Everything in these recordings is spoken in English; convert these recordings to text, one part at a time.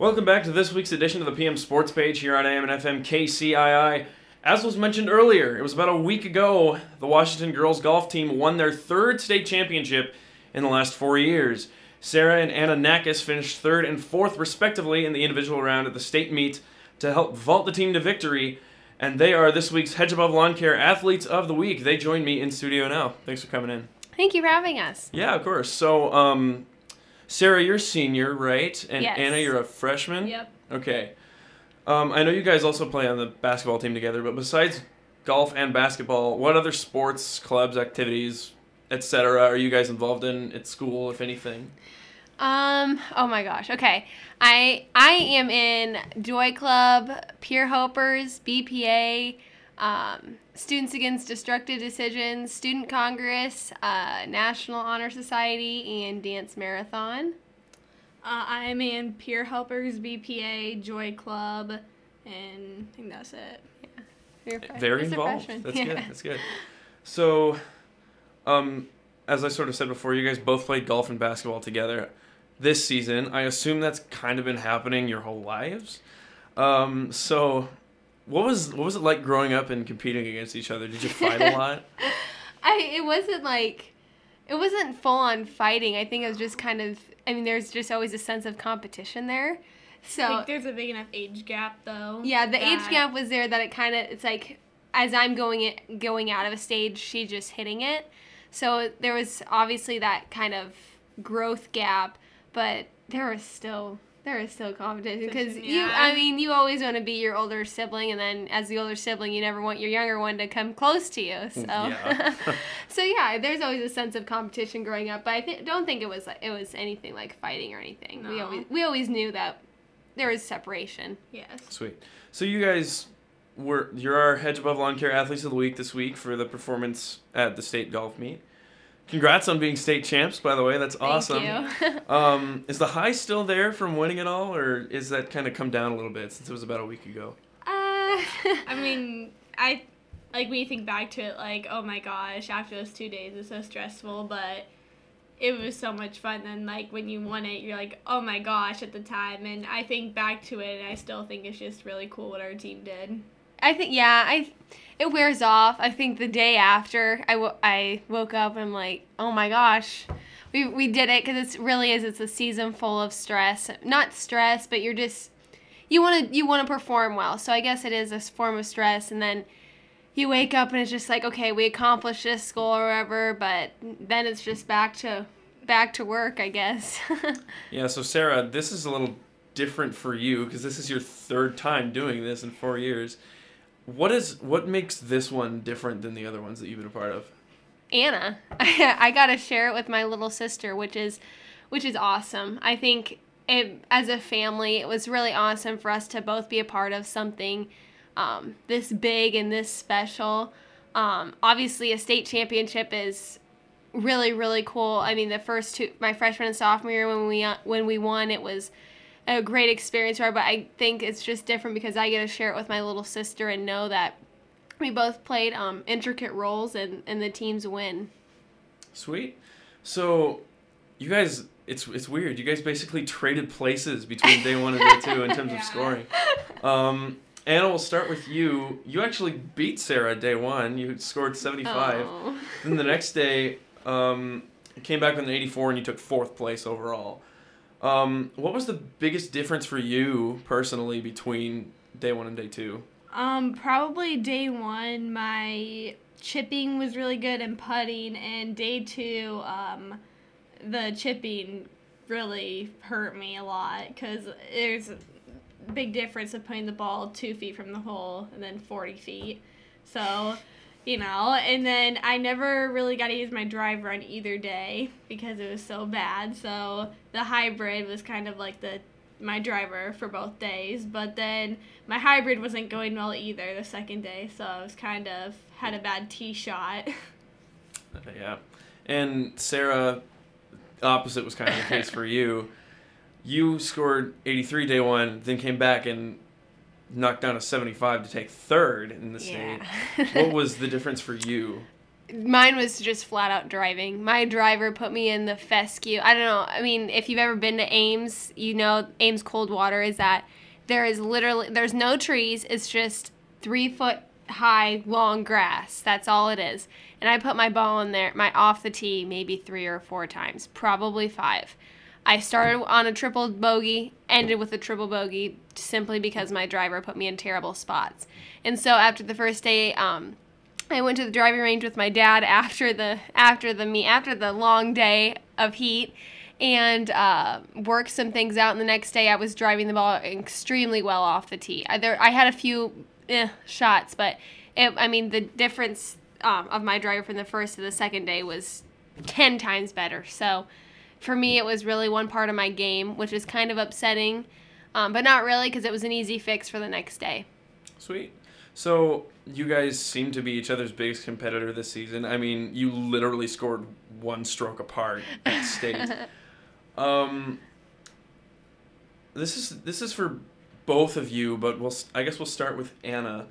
Welcome back to this week's edition of the PM Sports Page here on AM and FM KCII. As was mentioned earlier, it was about a week ago the Washington girls golf team won their third state championship in the last 4 years. Sarah and Anna Nackis finished third and fourth respectively in the individual round at the state meet to help vault the team to victory. And they are this week's Hedge Above Lawn Care Athletes of the Week. They join me in studio now. Thanks for coming in. Thank you for having us. Yeah, of course. So, Sarah, you're a senior, right? And Yes. Anna, you're a freshman? Yep. Okay. I know you guys also play on the basketball team together, but besides golf and basketball, what other sports, clubs, activities, etc. are you guys involved in at school, if anything? Oh my gosh. Okay. I am in Joy Club, Peer Hopers, BPA, Students Against Destructive Decisions, Student Congress, National Honor Society, and Dance Marathon. I'm in Peer Helpers, BPA, Joy Club, and I think that's it. Very Just a involved. freshman. That's Yeah. good. That's good. So, as I sort of said before, you guys both played golf and basketball together this season. I assume that's kind of been happening your whole lives. So, what was it like growing up and competing against each other? Did you fight a lot? It wasn't full on fighting. I think it was just kind of, there's just always a sense of competition there. I So, think there's a big enough age gap, though. yeah, the age gap was there that it's like, as I'm going out of a stage, she's just hitting it. So there was obviously that kind of growth gap, but there was still competition because Yeah. you always want to beat your older sibling, and then as the older sibling, you never want your younger one to come close to you. So, Yeah. so yeah, there's always a sense of competition growing up, but don't think it was anything like fighting or anything. No. We always knew that there was separation. Yes. Sweet. So you guys you're our Hedge Above Lawn Care Athletes of the Week this week for the performance at the state golf meet. Congrats on being state champs, by the way. That's awesome. Thank you. Is the high still there from winning it all, or is that kind of come down a little bit since it was about a week ago? When you think back to it, like, oh my gosh, after those 2 days, it's so stressful, but it was so much fun. Then, like, when you won it, you're like, oh my gosh, at the time. And I think back to it, and I still think it's just really cool what our team did. I think, it wears off. I think the day after I woke up and I'm like, oh my gosh, we did it, because it's a season full of stress. Not stress, but you want to perform well. So I guess it is a form of stress, and then you wake up and it's just like, okay, we accomplished this goal or whatever, but then it's just back to work, I guess. Yeah, so Sarah, this is a little different for you because this is your third time doing this in 4 years. What makes this one different than the other ones that you've been a part of? Anna. I got to share it with my little sister, which is awesome. I think as a family, it was really awesome for us to both be a part of something this big and this special. Obviously, a state championship is really, really cool. The first two, my freshman and sophomore year when we won, it was a great experience for her, but I think it's just different because I get to share it with my little sister and know that we both played intricate roles and the teams win. Sweet. So, you guys, it's weird. You guys basically traded places between day one and day two in terms of scoring. Anna, we'll start with you. You actually beat Sarah day one. You scored 75. Oh. Then the next day, you came back with an 84 and you took fourth place overall. What was the biggest difference for you personally between day one and day two? Probably day one, my chipping was really good and putting, and day two, the chipping really hurt me a lot because there's a big difference of putting the ball 2 feet from the hole and then 40 feet. So, and then I never really got to use my driver on either day because it was so bad. So the hybrid was kind of like my driver for both days, but then my hybrid wasn't going well either the second day, so I was kind of had a bad tee shot. Yeah. And Sarah, opposite was kind of the case for you. You scored 83 day one, then came back and knocked down a 75 to take third in the state. Yeah. What was the difference for you? Mine was just flat out driving. My driver put me in the fescue. I don't know. I mean, if you've ever been to Ames, you know Ames Coldwater is that there's no trees. It's just 3-foot high long grass. That's all it is. And I put my ball in there, my off the tee, maybe 3 or 4 times, probably 5. I started on a triple bogey, ended with a triple bogey, simply because my driver put me in terrible spots. And so after the first day, I went to the driving range with my dad after the long day of heat, and worked some things out. And the next day, I was driving the ball extremely well off the tee. I had a few shots, but the difference of my driver from the first to the second day was 10 times better. So for me, it was really one part of my game, which is kind of upsetting, but not really, because it was an easy fix for the next day. Sweet. So you guys seem to be each other's biggest competitor this season. I mean, you literally scored 1 stroke apart at state. This is for both of you, but I guess we'll start with Anna.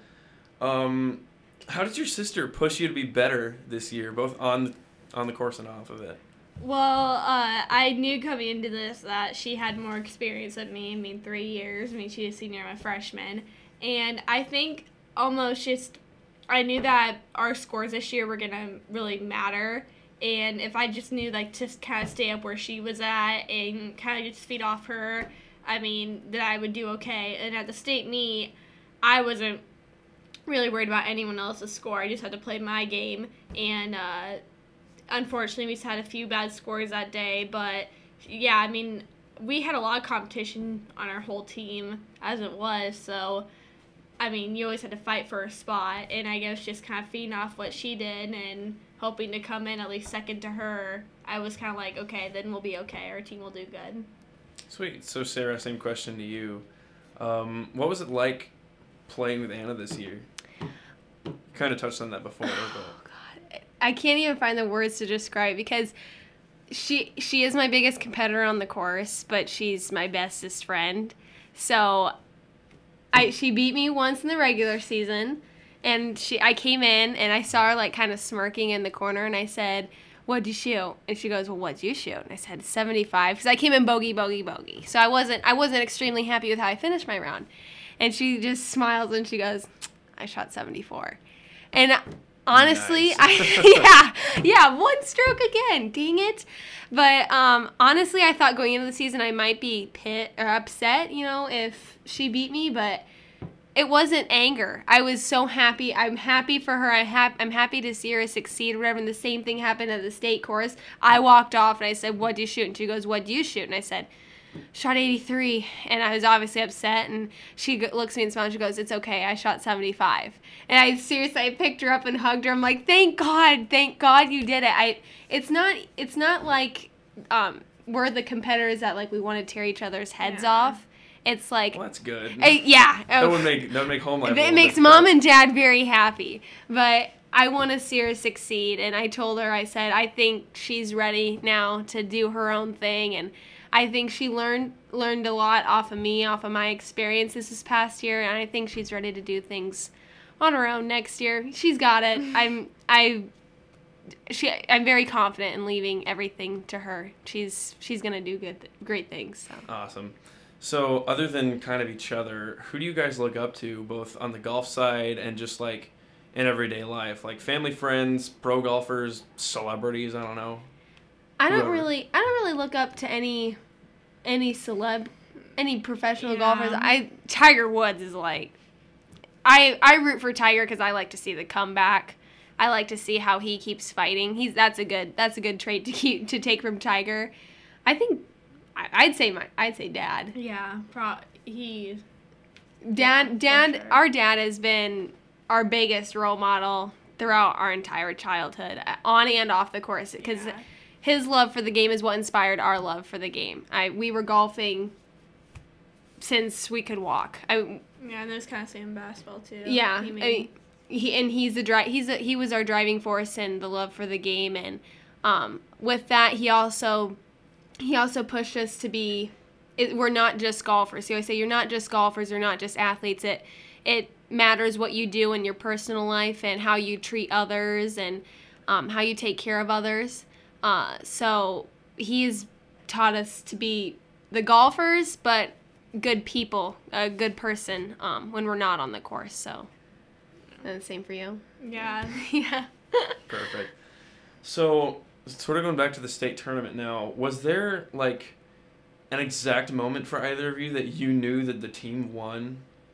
How did your sister push you to be better this year, both on the course and off of it? Well, I knew coming into this that she had more experience than me. 3 years. She was a senior and a freshman. And I think almost just, I knew that our scores this year were going to really matter. And if I just knew, to kind of stay up where she was at and kind of just feed off her, that I would do okay. And at the state meet, I wasn't really worried about anyone else's score. I just had to play my game. And unfortunately, we just had a few bad scores that day. But, yeah, we had a lot of competition on our whole team as it was. So, you always had to fight for a spot. And I guess just kind of feeding off what she did and hoping to come in at least second to her, I was kind of like, okay, then we'll be okay. Our team will do good. Sweet. So, Sarah, same question to you. What was it like playing with Anna this year? Kind of touched on that before. Oh, God. I can't even find the words to describe, because she is my biggest competitor on the course, but she's my bestest friend. So she beat me once in the regular season, and I came in and I saw her kind of smirking in the corner, and I said, "What'd you shoot?" And she goes, "Well, what'd you shoot?" And I said, 75, because I came in bogey, bogey, bogey. So I wasn't extremely happy with how I finished my round. And she just smiles and she goes, "I shot 74." And honestly, nice. yeah, 1 stroke again, dang it. But honestly, I thought going into the season I might be upset, if she beat me, but it wasn't anger. I was so happy. I'm happy for her. I'm happy to see her succeed, whatever. And the same thing happened at the state course. I walked off and I said, "What'd you shoot?" And she goes, "What'd you shoot?" And I said, "Shot 83." And I was obviously upset, and she looks at me and smiles and she goes, "It's okay, I shot 75." And I picked her up and hugged her. I'm like, thank God you did it. It's not like we're the competitors that we want to tear each other's heads off. It's like, well, that's good. Yeah. That would make home life. It makes mom and dad very happy. But I want to see her succeed, and I told her, I said, I think she's ready now to do her own thing, and I think she learned a lot off of me, off of my experiences this past year, and I think she's ready to do things on her own next year. She's got it. I'm very confident in leaving everything to her. She's gonna do great things. So. Awesome. So other than kind of each other, who do you guys look up to, both on the golf side and just in everyday life, family, friends, pro golfers, celebrities? I don't know. I don't really look up to any professional golfers. Tiger Woods is I root for Tiger because I like to see the comeback. I like to see how he keeps fighting. That's a good trait to take from Tiger. I think I'd say Dad. Yeah, Dad. Sure. Our dad has been our biggest role model throughout our entire childhood, on and off the course, because his love for the game is what inspired our love for the game. We were golfing since we could walk. And there's kind of same basketball too. Yeah, he was our driving force and the love for the game, and with that he also pushed us to be. We're not just golfers. So I say you're not just golfers. You're not just athletes. It matters what you do in your personal life and how you treat others, and how you take care of others. So he's taught us to be the golfers, but good people, a good person when we're not on the course. So, and the same for you. Yeah. Yeah. Perfect. So, sort of going back to the state tournament now, was there like an exact moment for either of you that you knew that the team won?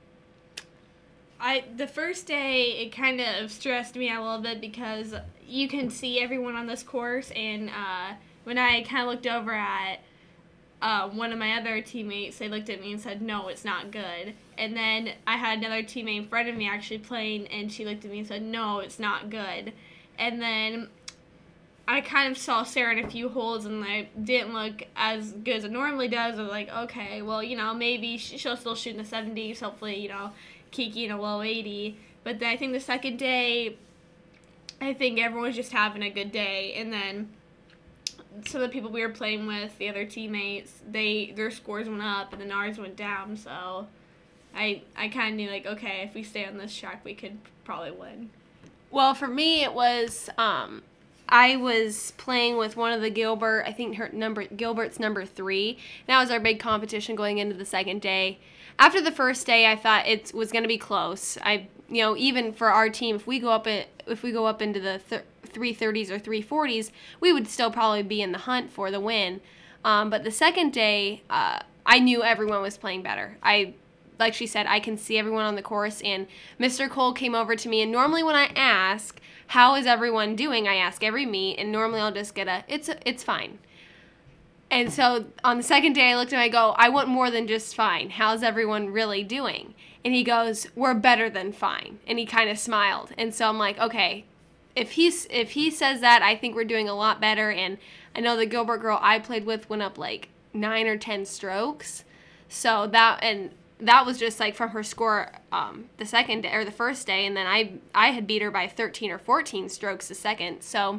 The first day, it kind of stressed me out a little bit because you can see everyone on this course, and when I kind of looked over at one of my other teammates, they looked at me and said, no, it's not good. And then I had another teammate in front of me actually playing, and she looked at me and said, no, it's not good. And then I kind of saw Sarah in a few holes, and it didn't look as good as it normally does. I was like, okay, well, maybe she'll still shoot in the 70s, hopefully, Kiki in a low 80. But then I think the second day, I think everyone was just having a good day. And then some of the people we were playing with, the other teammates, their scores went up and then ours went down. So I kind of knew, like, okay, if we stay on this track, we could probably win. Well, for me, it was I was playing with one of the Gilbert. I think Gilbert's number 3. That was our big competition going into the second day. After the first day, I thought it was going to be close. Even for our team, if we go up into the 330s or 340s, we would still probably be in the hunt for the win. But the second day, I knew everyone was playing better. Like she said, I can see everyone on the course, and Mr. Cole came over to me, and normally when I ask, how is everyone doing, I ask every meet, and normally I'll just get it's fine. And so on the second day, I looked at him, I go, I want more than just fine. How's everyone really doing? And he goes, we're better than fine. And he kind of smiled. And so I'm like, okay, if he says that, I think we're doing a lot better. And I know the Gilbert girl I played with went up like 9 or 10 strokes. So that was just like from her score the second day or the first day. And then I had beat her by 13 or 14 strokes the second. So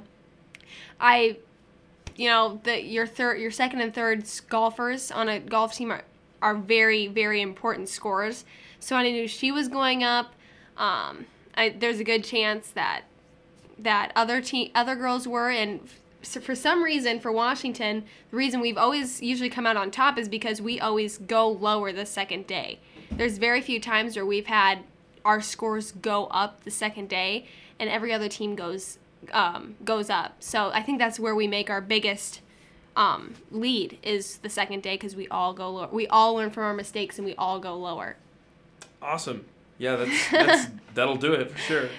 your second and third golfers on a golf team are very, very important scorers. So I knew she was going up. There's a good chance that other girls were, and so for some reason for Washington, the reason we've always usually come out on top is because we always go lower the second day. There's very few times where we've had our scores go up the second day, and every other team goes up. So I think that's where we make our biggest lead is the second day, because we all go lower. We all learn from our mistakes, and we all go lower. Awesome. Yeah, that's that'll do it for sure.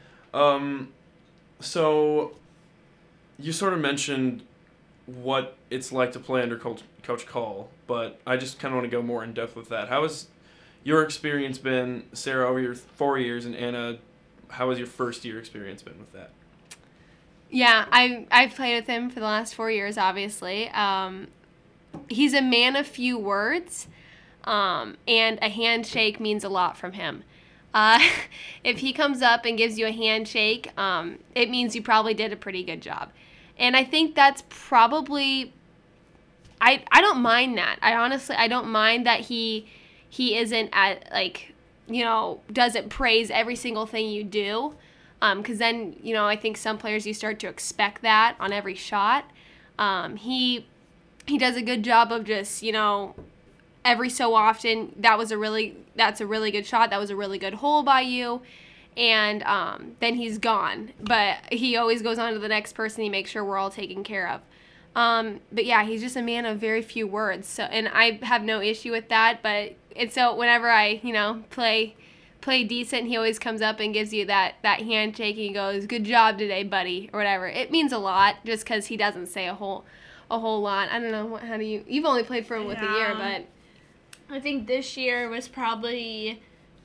So you sort of mentioned what it's like to play under Coach Call, but I just kind of want to go more in depth with that. How has your experience been, Sarah, over your 4 years, and Anna, how has your first year experience been with that? Yeah, I've played with him for the last 4 years, obviously. He's a man of few words, and a handshake means a lot from him. If he comes up and gives you a handshake, it means you probably did a pretty good job. And I think that's probably, I don't mind that. I don't mind that he isn't doesn't praise every single thing you do. Because then, I think some players, you start to expect that on every shot. He does a good job of just, every so often, that's a really good shot. That was a really good hole by you. And then he's gone. But he always goes on to the next person. He makes sure we're all taken care of. But yeah, he's just a man of very few words. So, and I have no issue with that. But it's so whenever I, play decent, he always comes up and gives you that handshake, and he goes, good job today, buddy, or whatever. It means a lot just because he doesn't say a whole lot. I don't know, you've only played for him with a year, but I think this year was probably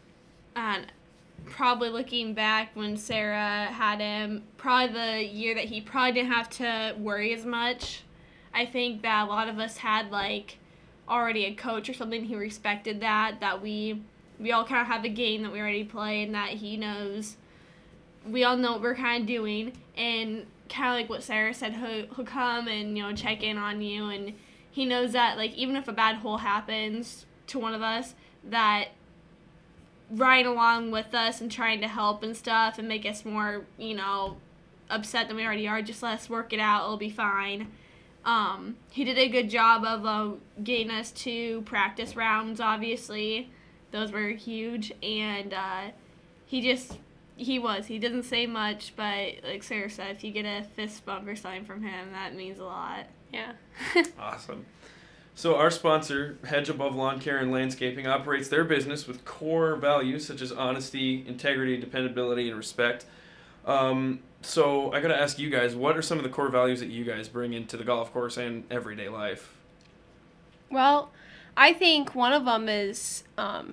looking back when Sarah had him, probably the year that he probably didn't have to worry as much. I think that a lot of us had already a coach or something who respected that we all kind of have a game that we already play, and that he knows, we all know what we're kind of doing, and kind of like what Sarah said, he'll come and, check in on you, and he knows that, even if a bad hole happens to one of us, that riding along with us and trying to help and stuff and make us more, upset than we already are. Just let us work it out. It'll be fine. He did a good job of getting us to practice rounds, obviously. Those were huge. And he doesn't say much, but like Sarah said, if you get a fist bump or something from him, that means a lot. Yeah. Awesome. So our sponsor, Hedge Above Lawn Care and Landscaping, operates their business with core values such as honesty, integrity, dependability, and respect. So I got to ask you guys, what are some of the core values that you guys bring into the golf course and everyday life? Well, I think one of them is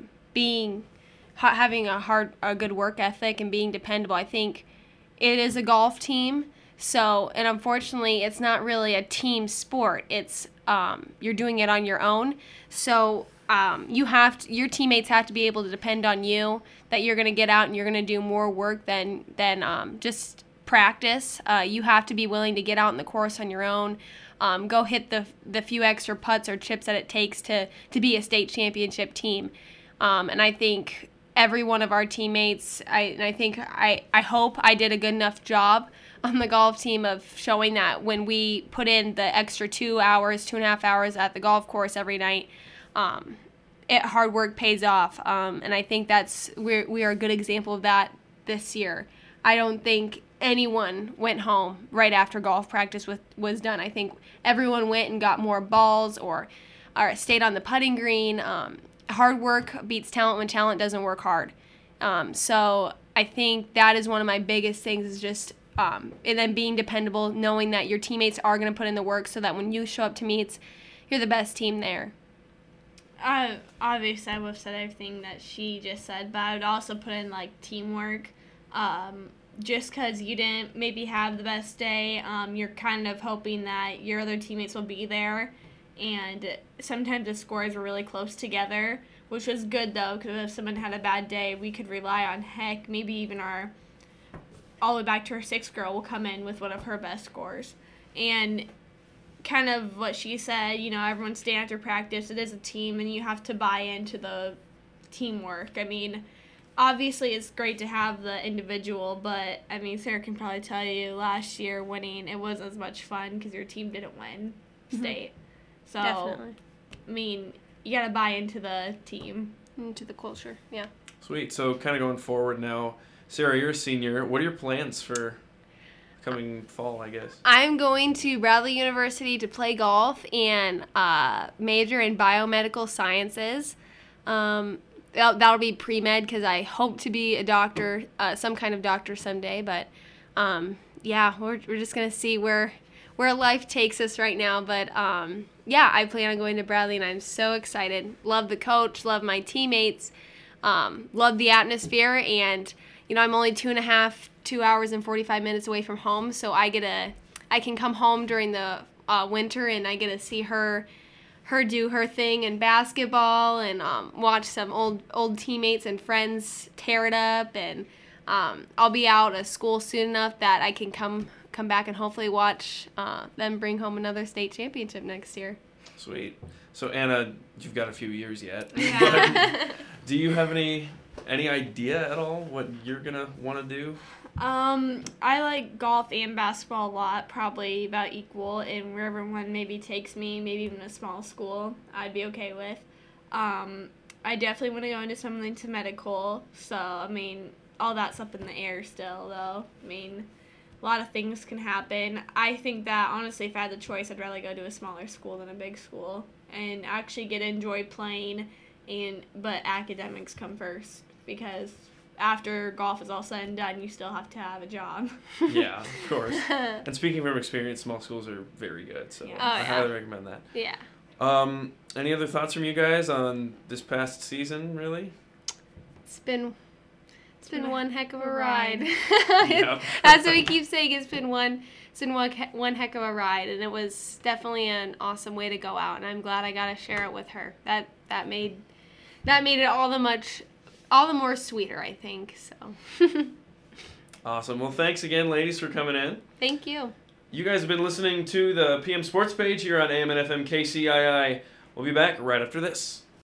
having a good work ethic and being dependable. I think it is a golf team, and unfortunately, it's not really a team sport. It's you're doing it on your own. So your teammates have to be able to depend on you, that you're going to get out and you're going to do more work than just practice. You have to be willing to get out in the course on your own, go hit the few extra putts or chips that it takes to be a state championship team. And I think every one of our teammates, I hope I did a good enough job on the golf team of showing that when we put in the extra 2.5 hours at the golf course every night, hard work pays off. And I think we are a good example of that this year. I don't think anyone went home right after golf practice was done. I think everyone went and got more balls or stayed on the putting green. Hard work beats talent when talent doesn't work hard. So I think that is one of my biggest things, is just and then being dependable, knowing that your teammates are going to put in the work so that when you show up to meets, you're the best team there. Obviously, I would have said everything that she just said, but I would also put in, like, teamwork. Just because you didn't maybe have the best day, you're kind of hoping that your other teammates will be there. And sometimes the scores were really close together, which was good, though, because if someone had a bad day, we could rely on maybe even all the way back to our sixth girl will come in with one of her best scores. And kind of what she said, everyone's staying after practice. It is a team, and you have to buy into the teamwork. I mean, obviously it's great to have the individual, but, I mean, Sarah can probably tell you last year winning, it wasn't as much fun because your team didn't win state. So, definitely. I mean, you got to buy into the team. Into the culture, yeah. Sweet. So kind of going forward now, Sarah, you're a senior. What are your plans for coming fall, I guess? I'm going to Bradley University to play golf and major in biomedical sciences. That'll be pre-med because I hope to be a doctor, some kind of doctor someday. But, we're just going to see where life takes us right now. But, I plan on going to Bradley, and I'm so excited. Love the coach, love my teammates, love the atmosphere, and I'm only 2 hours and 45 minutes away from home, so I can come home during the winter, and I get to see her do her thing in basketball, and watch some old teammates and friends tear it up, and I'll be out of school soon enough that I can come back and hopefully watch them bring home another state championship next year. Sweet. So Anna, you've got a few years yet. Yeah. But do you have any idea at all what you're gonna want to do? I like golf and basketball a lot, probably about equal, and wherever one maybe takes me, maybe even a small school, I'd be okay with. I definitely want to go into something to medical, so, I mean, all that's up in the air still, though. I mean, a lot of things can happen. I think that, honestly, if I had the choice, I'd rather go to a smaller school than a big school and actually get to enjoy playing, but academics come first, because after golf is all said and done, you still have to have a job. Yeah, of course. And speaking from experience, small schools are very good, so I highly recommend that. Yeah. Any other thoughts from you guys on this past season, really? It's been one heck of a ride. Yep. That's what we keep saying. It's been one heck of a ride, and it was definitely an awesome way to go out, and I'm glad I got to share it with her. That made it all the more sweeter, I think. So. Awesome. Well, thanks again, ladies, for coming in. Thank you. You guys have been listening to the PM Sports page here on AM and FM KCII. We'll be back right after this.